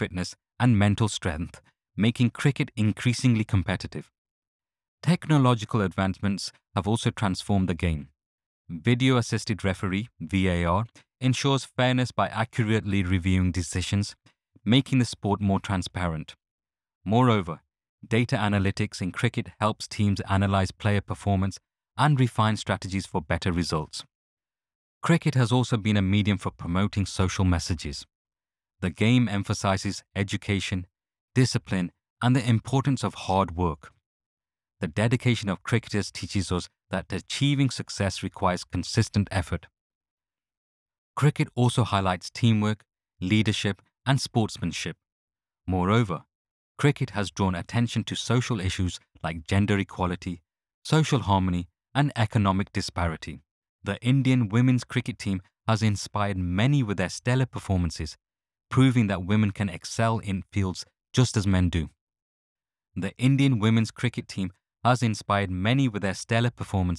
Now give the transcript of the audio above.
fitness and mental strength, making cricket increasingly competitive. Technological advancements have also transformed the game. Video-assisted referee, VAR, ensures fairness by accurately reviewing decisions, making the sport more transparent. Moreover, data analytics in cricket helps teams analyze player performance and refine strategies for better results. Cricket has also been a medium for promoting social messages. The game emphasizes education, discipline, and the importance of hard work. The dedication of cricketers teaches us that achieving success requires consistent effort. Cricket also highlights teamwork, leadership, and sportsmanship. Moreover, cricket has drawn attention to social issues like gender equality, social harmony, and economic disparity. The Indian women's cricket team has inspired many with their stellar performances, proving that women can excel in fields just as men do. The Indian women's cricket team has inspired many with their stellar performances,